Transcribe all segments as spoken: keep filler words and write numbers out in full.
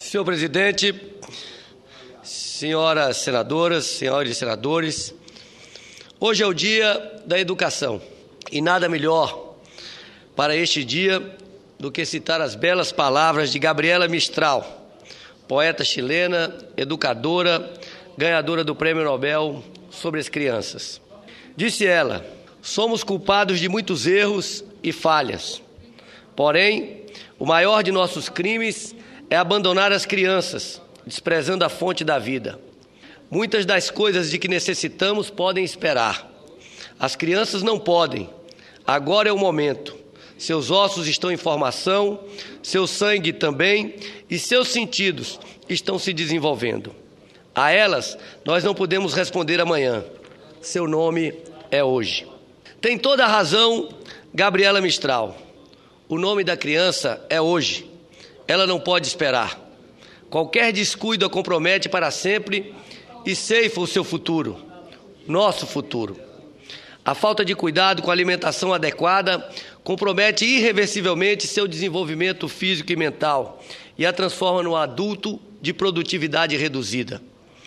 Senhor presidente, senhoras senadoras, senhores senadores, hoje é o dia da educação e nada melhor para este dia do que citar as belas palavras de Gabriela Mistral, poeta chilena, educadora, ganhadora do Prêmio Nobel sobre as crianças. Disse ela: somos culpados de muitos erros e falhas, porém, o maior de nossos crimes é abandonar as crianças, desprezando a fonte da vida. Muitas das coisas de que necessitamos podem esperar. As crianças não podem. Agora é o momento. Seus ossos estão em formação, seu sangue também, e seus sentidos estão se desenvolvendo. A elas, nós não podemos responder amanhã. Seu nome é hoje. Tem toda a razão Gabriela Mistral. O nome da criança é hoje. Ela não pode esperar. Qualquer descuido a compromete para sempre e ceifa o seu futuro, nosso futuro. A falta de cuidado com a alimentação adequada compromete irreversivelmente seu desenvolvimento físico e mental e a transforma num adulto de produtividade reduzida.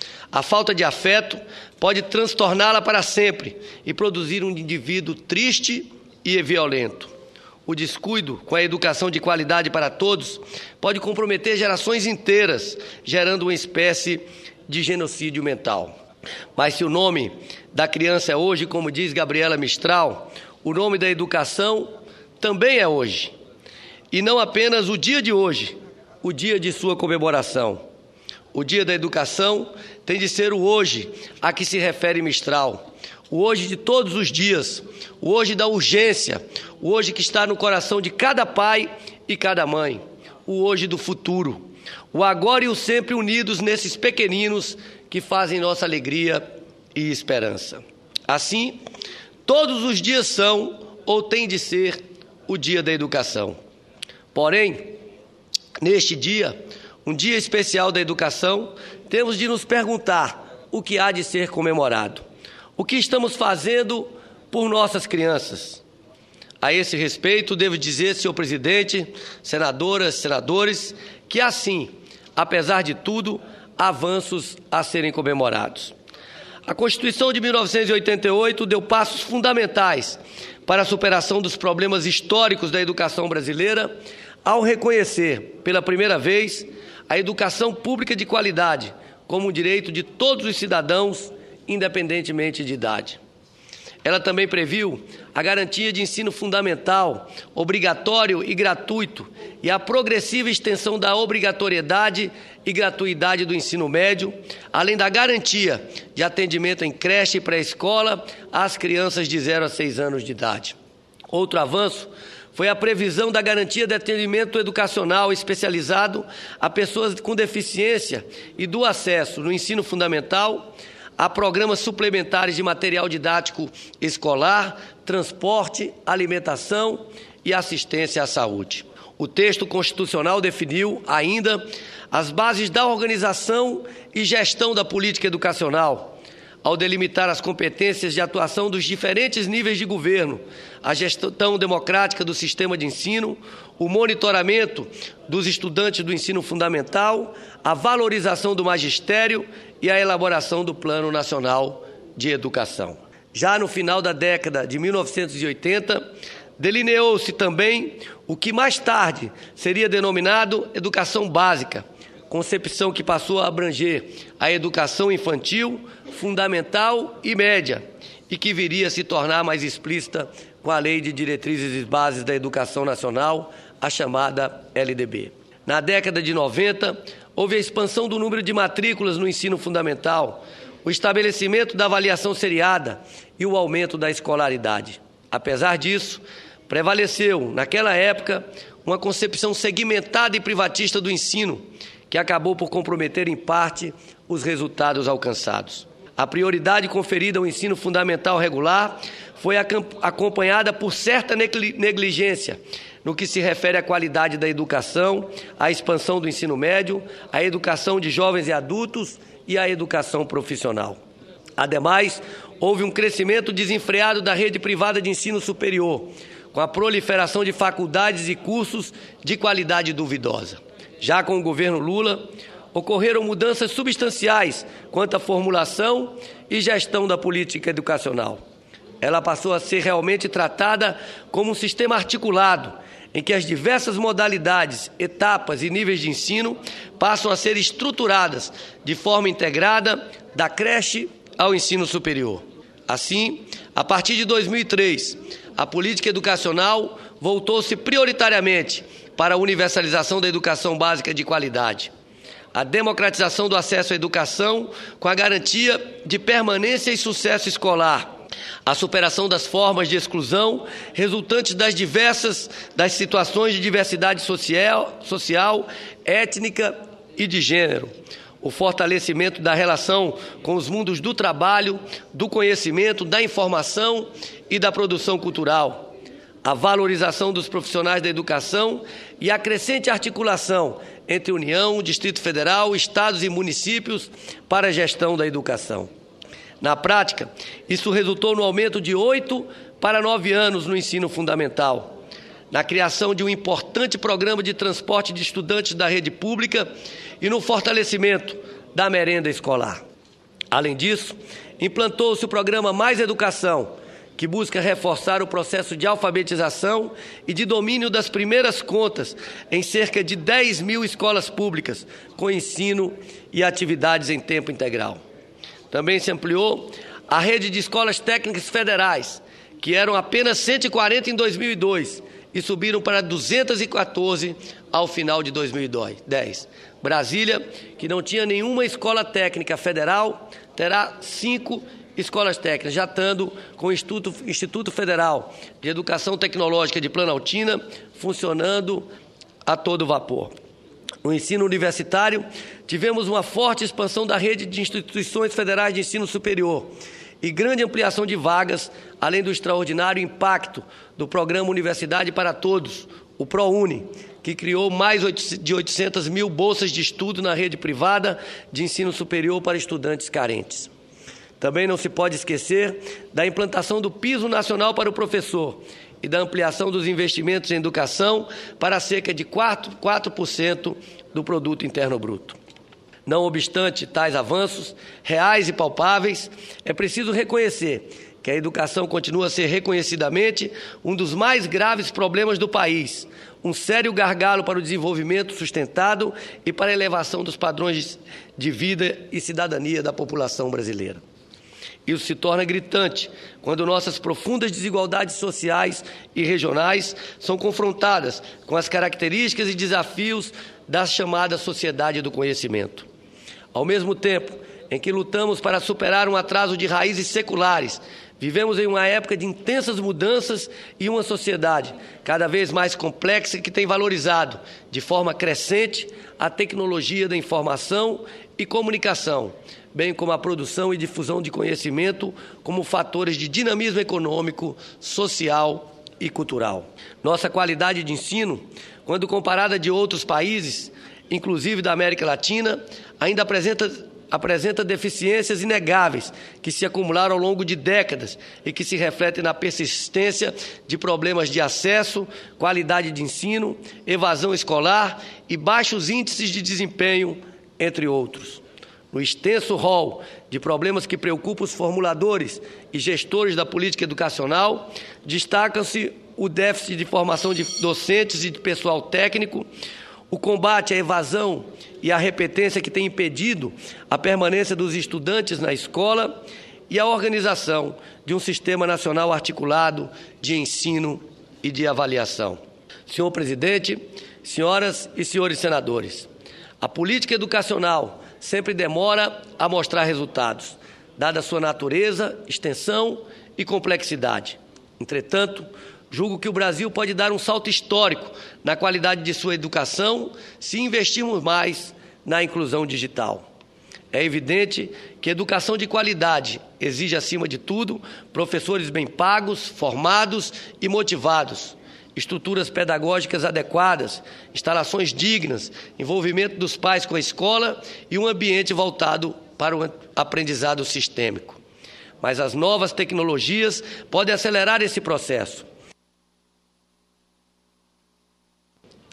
A falta de afeto pode transtorná-la para sempre e produzir um indivíduo triste e violento. O descuido com a educação de qualidade para todos pode comprometer gerações inteiras, gerando uma espécie de genocídio mental. Mas se o nome da criança é hoje, como diz Gabriela Mistral, o nome da educação também é hoje. E não apenas o dia de hoje, o dia de sua comemoração. O dia da educação tem de ser o hoje a que se refere Mistral. O hoje de todos os dias, o hoje da urgência, o hoje que está no coração de cada pai e cada mãe, o hoje do futuro, o agora e o sempre unidos nesses pequeninos que fazem nossa alegria e esperança. Assim, todos os dias são ou têm de ser o dia da educação. Porém, neste dia, um dia especial da educação, temos de nos perguntar o que há de ser comemorado. O que estamos fazendo por nossas crianças? A esse respeito, devo dizer, senhor presidente, senadoras, senadores, que assim, apesar de tudo, há avanços a serem comemorados. A Constituição de mil novecentos e oitenta e oito deu passos fundamentais para a superação dos problemas históricos da educação brasileira, ao reconhecer, pela primeira vez, a educação pública de qualidade como um direito de todos os cidadãos, independentemente de idade. Ela também previu a garantia de ensino fundamental, obrigatório e gratuito, e a progressiva extensão da obrigatoriedade e gratuidade do ensino médio, além da garantia de atendimento em creche e pré-escola às crianças de zero a seis anos de idade. Outro avanço foi a previsão da garantia de atendimento educacional especializado a pessoas com deficiência e do acesso no ensino fundamental a programas suplementares de material didático escolar, transporte, alimentação e assistência à saúde. O texto constitucional definiu ainda as bases da organização e gestão da política educacional, ao delimitar as competências de atuação dos diferentes níveis de governo, a gestão democrática do sistema de ensino, o monitoramento dos estudantes do ensino fundamental, a valorização do magistério e a elaboração do Plano Nacional de Educação. Já no final da década de mil novecentos e oitenta, delineou-se também o que mais tarde seria denominado educação básica, concepção que passou a abranger a educação infantil, fundamental e média, e que viria a se tornar mais explícita com a Lei de Diretrizes e Bases da Educação Nacional, a chamada L D B. Na década de noventa, houve a expansão do número de matrículas no ensino fundamental, o estabelecimento da avaliação seriada e o aumento da escolaridade. Apesar disso, prevaleceu, naquela época, uma concepção segmentada e privatista do ensino, que acabou por comprometer, em parte, os resultados alcançados. A prioridade conferida ao ensino fundamental regular foi acompanhada por certa negligência no que se refere à qualidade da educação, à expansão do ensino médio, à educação de jovens e adultos e à educação profissional. Ademais, houve um crescimento desenfreado da rede privada de ensino superior, com a proliferação de faculdades e cursos de qualidade duvidosa. Já com o governo Lula, ocorreram mudanças substanciais quanto à formulação e gestão da política educacional. Ela passou a ser realmente tratada como um sistema articulado, em que as diversas modalidades, etapas e níveis de ensino passam a ser estruturadas de forma integrada, da creche ao ensino superior. Assim, a partir de dois mil e três, a política educacional voltou-se prioritariamente para a universalização da educação básica de qualidade, a democratização do acesso à educação com a garantia de permanência e sucesso escolar, a superação das formas de exclusão resultantes das diversas das situações de diversidade social, social, étnica e de gênero, o fortalecimento da relação com os mundos do trabalho, do conhecimento, da informação e da produção cultural, a valorização dos profissionais da educação e a crescente articulação entre União, Distrito Federal, Estados e municípios para a gestão da educação. Na prática, isso resultou no aumento de oito para nove anos no ensino fundamental, na criação de um importante programa de transporte de estudantes da rede pública e no fortalecimento da merenda escolar. Além disso, implantou-se o programa Mais Educação, que busca reforçar o processo de alfabetização e de domínio das primeiras contas em cerca de dez mil escolas públicas, com ensino e atividades em tempo integral. Também se ampliou a rede de escolas técnicas federais, que eram apenas cento e quarenta em dois mil e dois e subiram para duzentas e quatorze ao final de dois mil e dez. Brasília, que não tinha nenhuma escola técnica federal, terá cinco escolas técnicas, já estando com o Instituto, Instituto Federal de Educação Tecnológica de Planaltina funcionando a todo vapor. No ensino universitário, tivemos uma forte expansão da rede de instituições federais de ensino superior e grande ampliação de vagas, além do extraordinário impacto do Programa Universidade para Todos, o ProUni, que criou mais de oitocentas mil bolsas de estudo na rede privada de ensino superior para estudantes carentes. Também não se pode esquecer da implantação do Piso Nacional para o Professor e da ampliação dos investimentos em educação para cerca de quatro por cento do Produto Interno Bruto. Não obstante tais avanços reais e palpáveis, é preciso reconhecer que a educação continua a ser reconhecidamente um dos mais graves problemas do país, um sério gargalo para o desenvolvimento sustentado e para a elevação dos padrões de vida e cidadania da população brasileira. Isso se torna gritante quando nossas profundas desigualdades sociais e regionais são confrontadas com as características e desafios da chamada sociedade do conhecimento. Ao mesmo tempo em que lutamos para superar um atraso de raízes seculares, vivemos em uma época de intensas mudanças e uma sociedade cada vez mais complexa que tem valorizado, de forma crescente, a tecnologia da informação e comunicação, bem como a produção e difusão de conhecimento como fatores de dinamismo econômico, social e cultural. Nossa qualidade de ensino, quando comparada de outros países, inclusive da América Latina, ainda apresenta apresenta deficiências inegáveis que se acumularam ao longo de décadas e que se refletem na persistência de problemas de acesso, qualidade de ensino, evasão escolar e baixos índices de desempenho, entre outros. No extenso rol de problemas que preocupam os formuladores e gestores da política educacional, destacam-se o déficit de formação de docentes e de pessoal técnico, o combate à evasão e à repetência que tem impedido a permanência dos estudantes na escola e a organização de um sistema nacional articulado de ensino e de avaliação. Senhor Presidente, senhoras e senhores senadores, a política educacional sempre demora a mostrar resultados, dada a sua natureza, extensão e complexidade. Entretanto, julgo que o Brasil pode dar um salto histórico na qualidade de sua educação se investirmos mais na inclusão digital. É evidente que educação de qualidade exige, acima de tudo, professores bem pagos, formados e motivados, estruturas pedagógicas adequadas, instalações dignas, envolvimento dos pais com a escola e um ambiente voltado para o aprendizado sistêmico. Mas as novas tecnologias podem acelerar esse processo.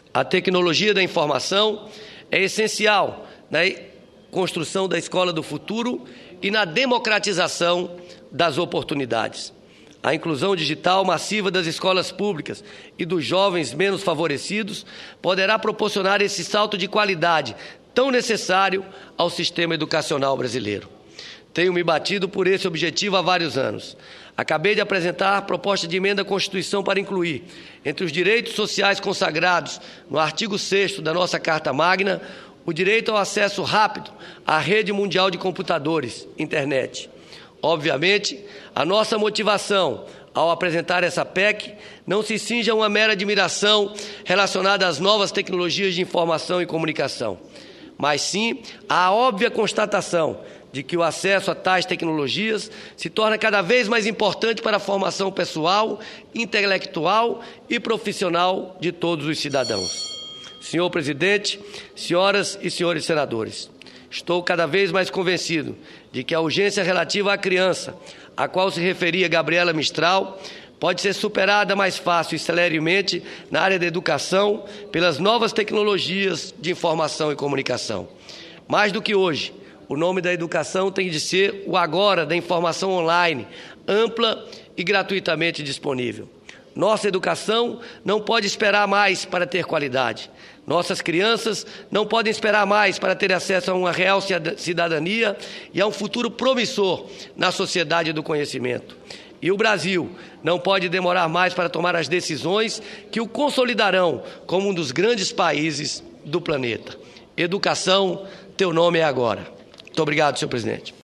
A tecnologia da informação é essencial na construção da escola do futuro e na democratização das oportunidades. A inclusão digital massiva das escolas públicas e dos jovens menos favorecidos poderá proporcionar esse salto de qualidade tão necessário ao sistema educacional brasileiro. Tenho me batido por esse objetivo há vários anos. Acabei de apresentar a proposta de emenda à Constituição para incluir, entre os direitos sociais consagrados no artigo sexto da nossa Carta Magna, o direito ao acesso rápido à rede mundial de computadores, internet. Obviamente, a nossa motivação ao apresentar essa P E C não se cinge a uma mera admiração relacionada às novas tecnologias de informação e comunicação, mas sim a óbvia constatação de que o acesso a tais tecnologias se torna cada vez mais importante para a formação pessoal, intelectual e profissional de todos os cidadãos. Senhor presidente, senhoras e senhores senadores, estou cada vez mais convencido de que a urgência relativa à criança, a qual se referia Gabriela Mistral, pode ser superada mais fácil e celeremente na área da educação pelas novas tecnologias de informação e comunicação. Mais do que hoje, o nome da educação tem de ser o agora da informação online, ampla e gratuitamente disponível. Nossa educação não pode esperar mais para ter qualidade. Nossas crianças não podem esperar mais para ter acesso a uma real cidadania e a um futuro promissor na sociedade do conhecimento. E o Brasil não pode demorar mais para tomar as decisões que o consolidarão como um dos grandes países do planeta. Educação, teu nome é agora. Muito obrigado, senhor presidente.